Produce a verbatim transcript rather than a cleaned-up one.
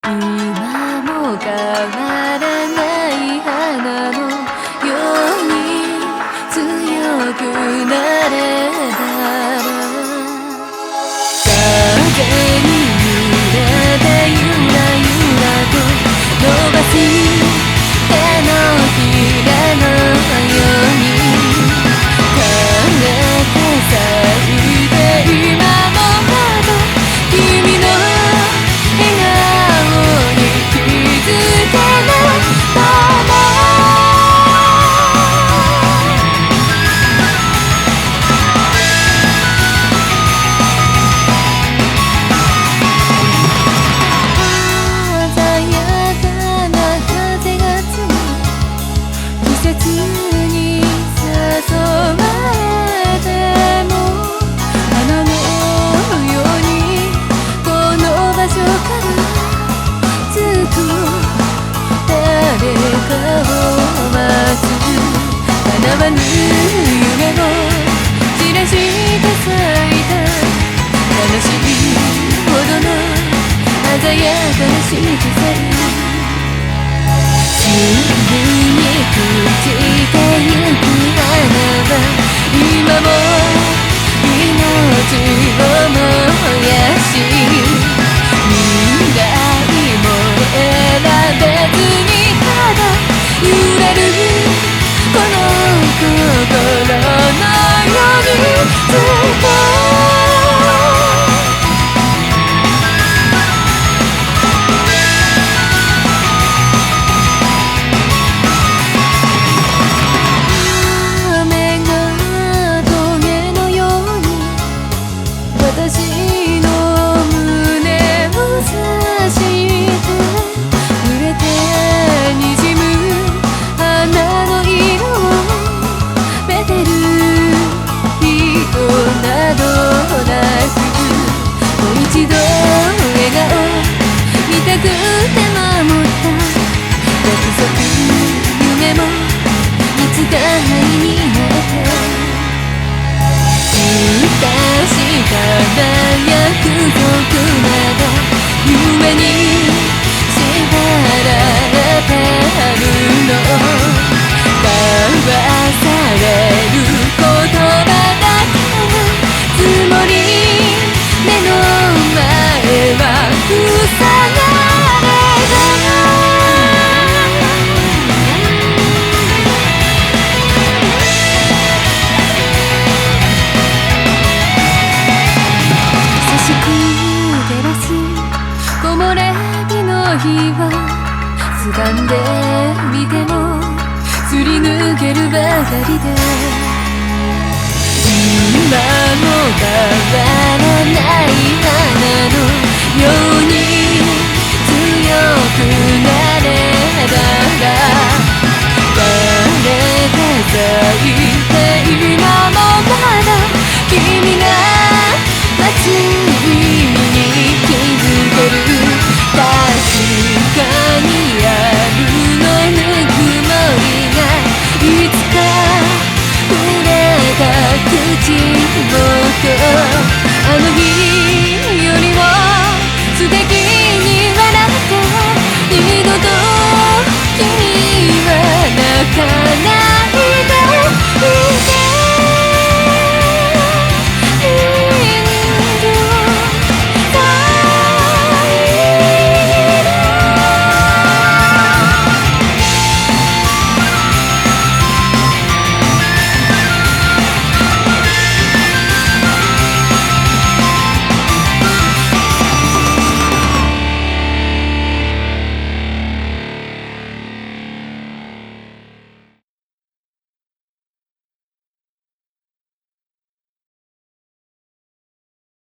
今も変わらない花のように強くなれたら風に揺れてゆらゆらと伸ばす手のひらのように枯れて咲いて今もまだ君の叶わぬ夢を散らして咲いた悲しいほどの鮮やかな色彩すぐに朽ちてゆく花は今も命を燃やし未来も選べずにただ揺れるこの心のようにずっと雨が棘のように私の胸を刺して濡れて滲む花の色めでる人などなくもう一度笑顔見たくて守った約束夢もいつか灰になって昔輝く約束など夢に縛られてるの交わされる言葉だけがつもり目の前は塞がれた優しく照らす木漏れ日の日は掴んでみてもすり抜けるばかりで今も変わらない花